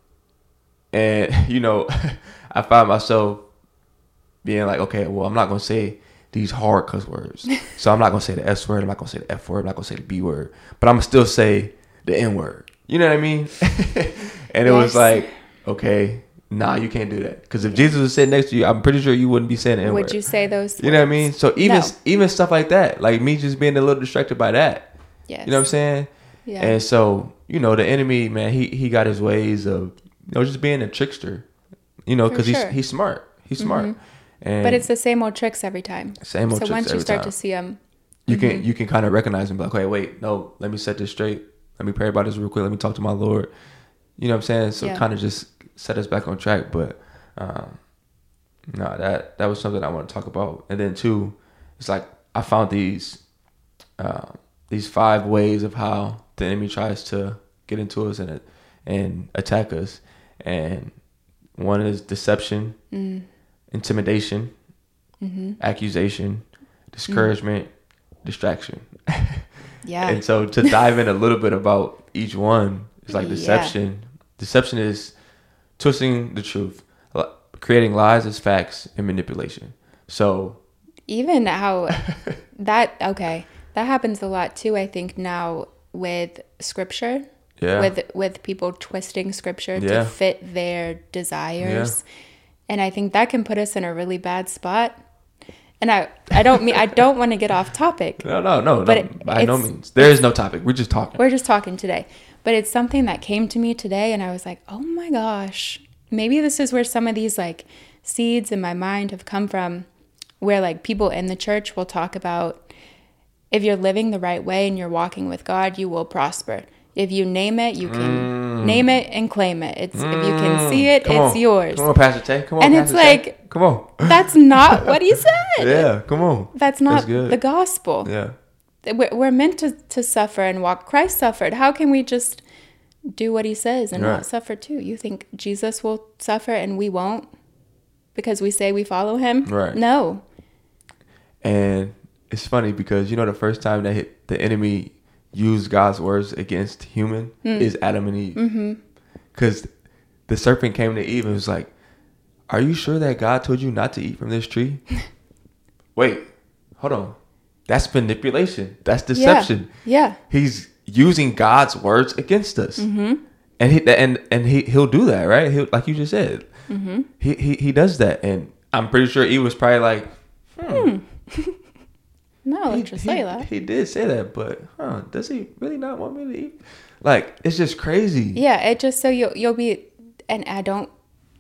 and, you know, I find myself being like, okay, well, I'm not going to say these hard cuss words. So I'm not going to say the S word. I'm not going to say the F word. I'm not going to say the B word. But I'm going to still say the N word. You know what I mean? And it yes. was like, okay, nah, you can't do that. Because if Jesus was sitting next to you, I'm pretty sure you wouldn't be saying the N word. Would you say those words? You know what I mean? So even no. even stuff like that, like me just being a little distracted by that. Yes. You know what I'm saying? Yeah. And so, you know, the enemy, man, he, he got his ways of, you know, just being a trickster. You know, because sure. he's, he's smart. He's smart. Mm-hmm. And but it's the same old tricks every time. Same old so tricks every time. So once you start time. to see them, you mm-hmm. can you can kind of recognize them. Like, okay, wait, no, let me set this straight. Let me pray about this real quick. Let me talk to my Lord. You know what I'm saying? So yeah. kind of just set us back on track. But um, no, that that was something I want to talk about. And then two, it's like I found these uh, these five ways of how the enemy tries to get into us and and attack us. And one is deception. Mm. Intimidation, mm-hmm. accusation, discouragement, mm. distraction. Yeah. And so to dive in a little bit about each one, it's like deception. Yeah. Deception is twisting the truth, creating lies as facts, and manipulation. So even how that, okay, that happens a lot too, I think, now with scripture. Yeah. With with people twisting scripture yeah. to fit their desires. Yeah. And I think that can put us in a really bad spot. And I, I don't mean I don't want to get off topic. No, no, no, but no. it, By no means. There is no topic. We're just talking. We're just talking today. But it's something that came to me today, and I was like, oh my gosh, maybe this is where some of these like seeds in my mind have come from, where like people in the church will talk about, if you're living the right way and you're walking with God, you will prosper. If you name it, you can mm. name it and claim it. It's mm. if you can see it, come it's on. yours. Come on, Pastor Tay. Come on, and Pastor it's like, Tay. Come on. That's not what he said. Yeah, come on. That's not the gospel. Yeah. We're meant to, to suffer and walk. Christ suffered. How can we just do what he says and right. not suffer too? You think Jesus will suffer and we won't because we say we follow him? Right. No. And it's funny because, you know, the first time that hit, the enemy used God's words against human mm. is Adam and Eve. Because mm-hmm. the serpent came to Eve and was like, are you sure that God told you not to eat from this tree? Wait, hold on. That's manipulation. That's deception. Yeah. yeah. He's using God's words against us. Mm-hmm. And he and and he he'll do that, right? He'll, like you just said. Mm-hmm. He, he he does that. And I'm pretty sure Eve was probably like, hmm. hmm. No, let's just he, say that. He did say that, but huh, does he really not want me to eat? Like, it's just crazy. Yeah, it just so you'll you'll be, and I don't,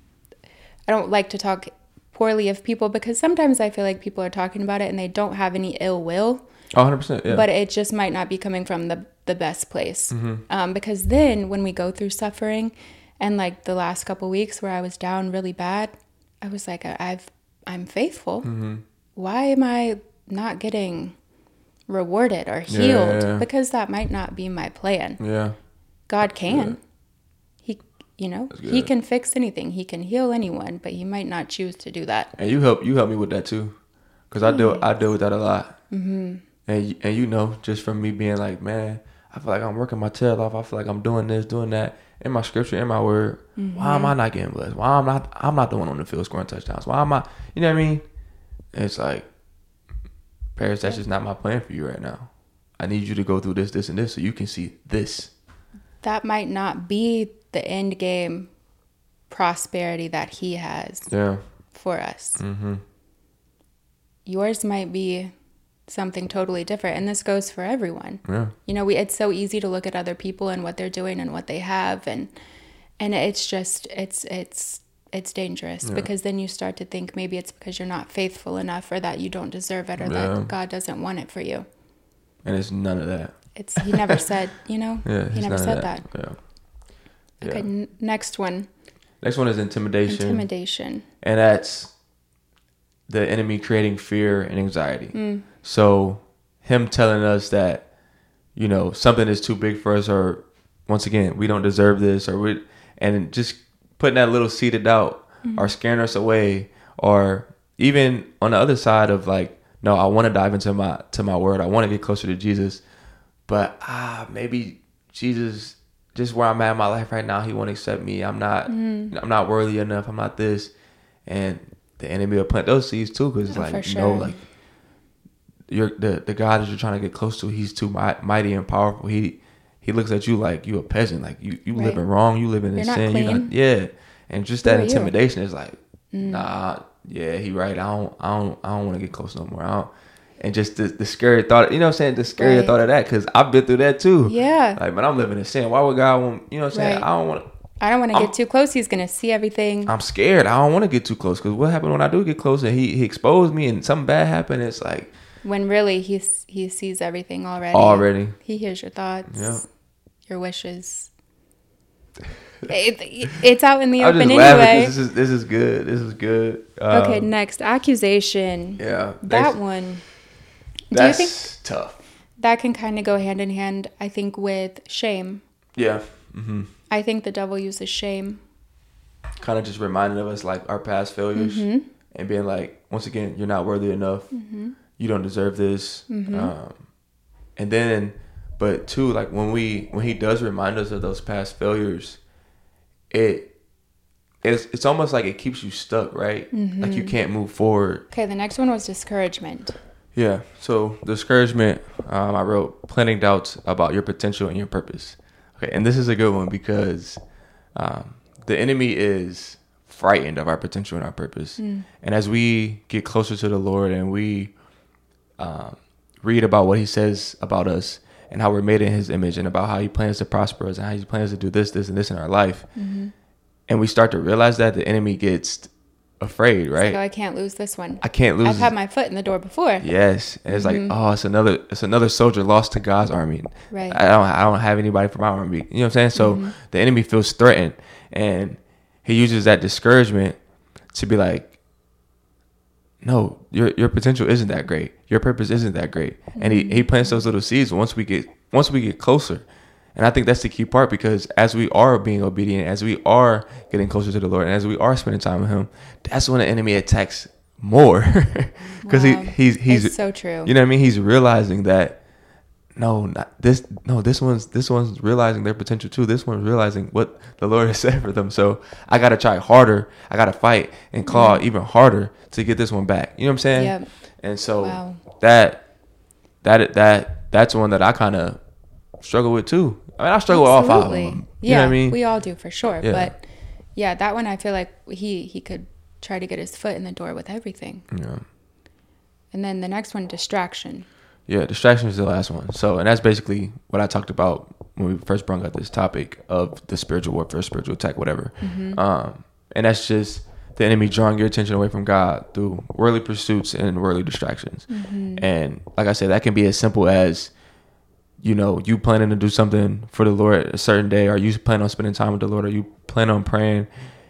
I don't like to talk poorly of people because sometimes I feel like people are talking about it and they don't have any ill will. one hundred percent, yeah. But it just might not be coming from the, the best place. Mm-hmm. Um, because then when we go through suffering and like the last couple weeks where I was down really bad, I was like, I've, I'm faithful. Mm-hmm. Why am I not getting rewarded or healed? Yeah. Because that might not be my plan. Yeah. God can. Yeah. You know, he can fix anything. He can heal anyone, but he might not choose to do that. And you help you help me with that too, because I deal I deal with that a lot. Mm-hmm. And and you know, just from me being like, man, I feel like I'm working my tail off. I feel like I'm doing this, doing that in my scripture, in my word. Mm-hmm. Why am I not getting blessed? Why am I not I'm not the one on the field scoring touchdowns? Why am I? You know what I mean? And it's like, Paris, that's just not my plan for you right now. I need you to go through this, this, and this, so you can see this. That might not be the end game prosperity that he has yeah. for us. Mm-hmm. Yours might be something totally different, and this goes for everyone. Yeah. You know, we it's so easy to look at other people and what they're doing and what they have, and and it's just it's it's it's dangerous yeah. because then you start to think maybe it's because you're not faithful enough or that you don't deserve it or yeah. that God doesn't want it for you. And it's none of that. It's he never said, you know, yeah, he never said that. that. Yeah. Okay, yeah. n- next one. Next one is intimidation. Intimidation. And that's the enemy creating fear and anxiety. Mm. So him telling us that, you know, something is too big for us, or once again, we don't deserve this, or we, and just putting that little seeded doubt mm. or scaring us away, or even on the other side of like, no, I want to dive into my to my word. I want to get closer to Jesus, but ah, maybe Jesus, just where I'm at in my life right now, he won't accept me. I'm not, mm. I'm not worthy enough. I'm not this, and the enemy will plant those seeds too, because it's oh, like, sure. no, like you're the the God that you're trying to get close to. He's too mi- mighty and powerful. He he looks at you like you a peasant, like you you right. living wrong, you living in you're sin. Not you not, yeah, and just that intimidation you? is like, mm. nah, yeah, he right. I don't, I don't, I don't want to get close no more. I don't. And just the, the scary thought, you know what I'm saying? The scary right. thought of that, because I've been through that too. Yeah. Like, man, I'm living in sin. Why would God want, you know what I'm saying? Right. I don't want to. I don't want to get too close. He's going to see everything. I'm scared. I don't want to get too close, because what happened when I do get close and he, he exposed me and something bad happened? It's like. When really he's, he sees everything already. Already. He hears your thoughts, yeah. your wishes. it, it's out in the I'm open just anyway. This is, this is good. This is good. Um, okay, next. Accusation. Yeah. That one. That's Do you think tough. That can kind of go hand in hand, I think, with shame. Yeah. Mm-hmm. I think the devil uses shame. Kind of just reminding of us like our past failures mm-hmm. and being like, once again, you're not worthy enough. Mm-hmm. You don't deserve this. Mm-hmm. Um, and then, but too, like when we when he does remind us of those past failures, it it's it's almost like it keeps you stuck, right? Mm-hmm. Like you can't move forward. Okay, the next one was discouragement. Yeah. So discouragement, um, I wrote planting doubts about your potential and your purpose. Okay, and this is a good one because um, the enemy is frightened of our potential and our purpose. Mm. And as we get closer to the Lord and we um, read about what he says about us and how we're made in his image and about how he plans to prosper us and how he plans to do this, this, and this in our life, mm-hmm. and we start to realize that, the enemy gets afraid, right? Like, oh, I can't lose this one. I can't lose. I've had my foot in the door before. Yes, and it's mm-hmm. like, oh, it's another, it's another soldier lost to God's army. Right. I don't, I don't have anybody for my army. You know what I'm saying? So mm-hmm. the enemy feels threatened, and he uses that discouragement to be like, no, your your potential isn't that great. Your purpose isn't that great, mm-hmm. and he he plants those little seeds once we get once we get closer. And I think that's the key part, because as we are being obedient, as we are getting closer to the Lord, and as we are spending time with him, that's when the enemy attacks more. Because wow. he he's he's it's so true. You know what I mean? He's realizing that no, not this. No, this one's this one's realizing their potential too. This one's realizing what the Lord has said for them. So I gotta try harder. I gotta fight and claw mm-hmm. even harder to get this one back. You know what I'm saying? Yeah. And so wow. that that that that's one that I kind of struggle with too. I mean, I struggle Absolutely. with all five of them. You yeah, know what I mean? We all do for sure. Yeah. But yeah, that one I feel like he he could try to get his foot in the door with everything. Yeah. And then the next one, distraction. Yeah, distraction is the last one. So, and that's basically what I talked about when we first brought up this topic of the spiritual warfare, spiritual attack, whatever. Mm-hmm. Um, and that's just the enemy drawing your attention away from God through worldly pursuits and worldly distractions. Mm-hmm. And like I said, that can be as simple as, you know, you planning to do something for the Lord a certain day, or you plan on spending time with the Lord, or you plan on praying,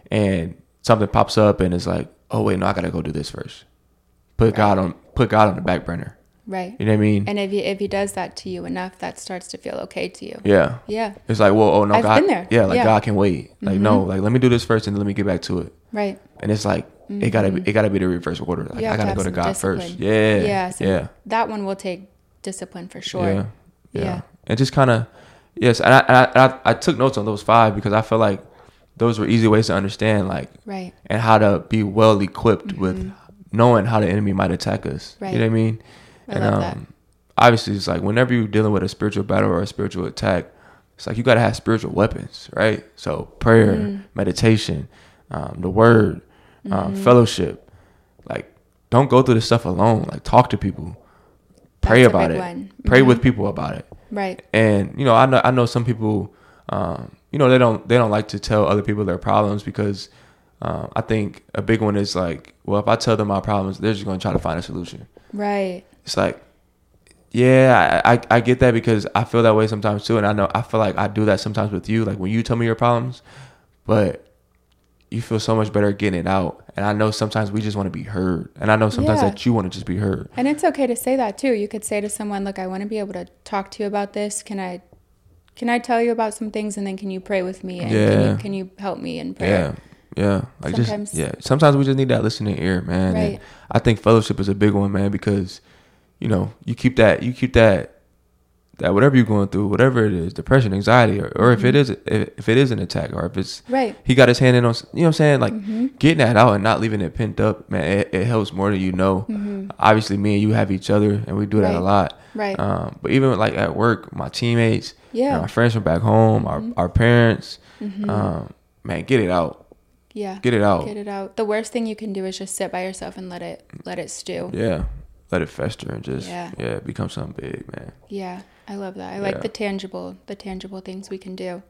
and something pops up and it's like, oh wait, no, I gotta go do this first. Put right. God on, put God on the back burner. Right. You know what I mean? And if he if he does that to you enough, that starts to feel okay to you. Yeah. Yeah. It's like, well, oh no, I've God. Been there. Yeah, like yeah. God can wait. Like mm-hmm. no, like let me do this first and then let me get back to it. Right. And it's like mm-hmm. it gotta be, it gotta be the reverse order. Like I gotta to go to God discipline. first. Yeah. Yeah. So yeah. That one will take discipline for sure. Yeah. Yeah. yeah. And just kind of, yes, and I, and I and I I took notes on those five because I feel like those were easy ways to understand, like, right, and how to be well equipped mm-hmm. with knowing how the enemy might attack us. Right. You know what I mean? I and love um, that. Obviously, it's like whenever you're dealing with a spiritual battle or a spiritual attack, it's like you got to have spiritual weapons, right? So prayer, mm-hmm. meditation, um, the word, mm-hmm. um, fellowship. Like, don't go through this stuff alone. Like, talk to people. Pray That's about it. One. Pray mm-hmm. with people about it. Right. And you know, I know I know some people, um, you know, they don't they don't like to tell other people their problems because um, I think a big one is like, well, if I tell them my problems, they're just going to try to find a solution. Right. It's like, yeah, I, I I get that because I feel that way sometimes too, and I know I feel like I do that sometimes with you. Like when you tell me your problems, but you feel so much better getting it out. And I know sometimes we just want to be heard. And I know sometimes yeah. that you want to just be heard. And it's okay to say that too. You could say to someone, look, I want to be able to talk to you about this. Can I can I tell you about some things, and then can you pray with me? And yeah. can you, can you help me in prayer? Yeah. Yeah. Like sometimes, just yeah. Sometimes we just need that listening ear, man. Right. And I think fellowship is a big one, man, because you know, you keep that you keep that that whatever you're going through, whatever it is, depression, anxiety, or, or mm-hmm. if it is if, if it is an attack, or if it's right, he got his hand in on, you know what I'm saying, like mm-hmm. getting that out and not leaving it pent up, man, it, it helps more than you know. Mm-hmm. Obviously, me and you have each other, and we do that right. a lot. Right. Um, but even like at work, my teammates, yeah, my friends from back home, mm-hmm. our our parents, mm-hmm. um, man, get it out. Yeah. Get it out. Get it out. The worst thing you can do is just sit by yourself and let it let it stew. Yeah. Let it fester and just yeah, yeah become something big, man. Yeah. I love that. I yeah. like the tangible, the tangible things we can do.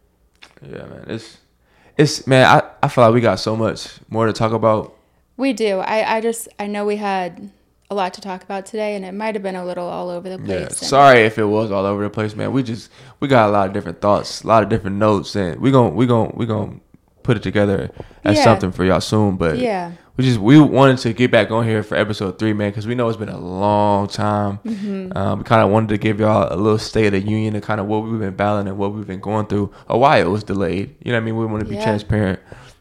Yeah, man. It's, it's, man, I, I feel like we got so much more to talk about. We do. I, I just, I know we had a lot to talk about today, and it might have been a little all over the place. Yeah. Sorry if it was all over the place, man. We just, we got a lot of different thoughts, a lot of different notes, and we're going, we're going, we're going to put it together as yeah. something for y'all soon. But yeah. We just we wanted to get back on here for episode three, man, because we know it's been a long time. Mm-hmm. Um, we kind of wanted to give y'all a little state of the union of kind of what we've been battling and what we've been going through, or why it was delayed. You know what I mean? We want to be yeah. transparent,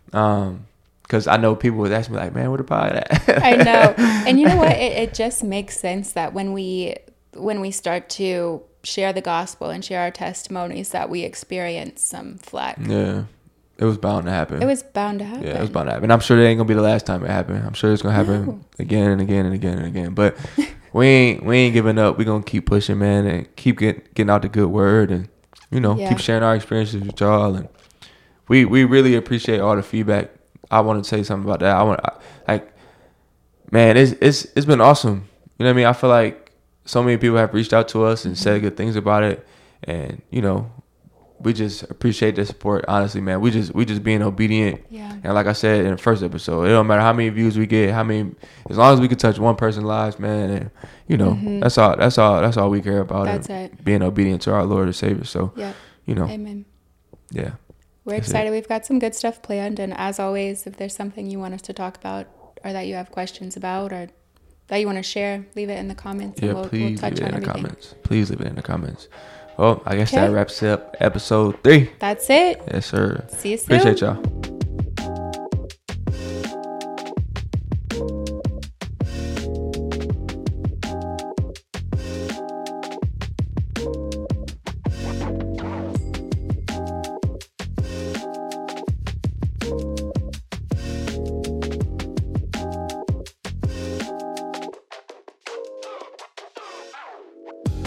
um, because I know people would ask me like, "Man, where the pod at?" I know, and you know what? It, it just makes sense that when we when we start to share the gospel and share our testimonies, that we experience some flack. Yeah. It was bound to happen. It was bound to happen. Yeah, it was bound to happen. I'm sure that ain't gonna be the last time it happened. I'm sure it's gonna happen no. again and again and again and again. But we ain't we ain't giving up. We gonna keep pushing, man, and keep get, getting out the good word, and you know, yeah. keep sharing our experiences with y'all. And we we really appreciate all the feedback I want to say something about that. I want I, like, man, it's it's it's been awesome. You know what I mean? I feel like so many people have reached out to us and said good things about it, and you know, we just appreciate the support. Honestly, man, we just we just being obedient. Yeah. And like I said in the first episode, it don't matter how many views we get, how many, as long as we can touch one person's lives, man, and you know, mm-hmm. that's all. That's all. That's all we care about. That's it. Being obedient to our Lord and Savior. So, yeah, you know, amen. Yeah. We're excited. It. We've got some good stuff planned, and as always, if there's something you want us to talk about, or that you have questions about, or that you want to share, leave it in the comments. Yeah, and we'll, please we'll touch leave it on in the everything. comments. Please leave it in the comments. Well, I guess okay. that wraps up episode three. That's it. Yes, sir. See you soon. Appreciate y'all.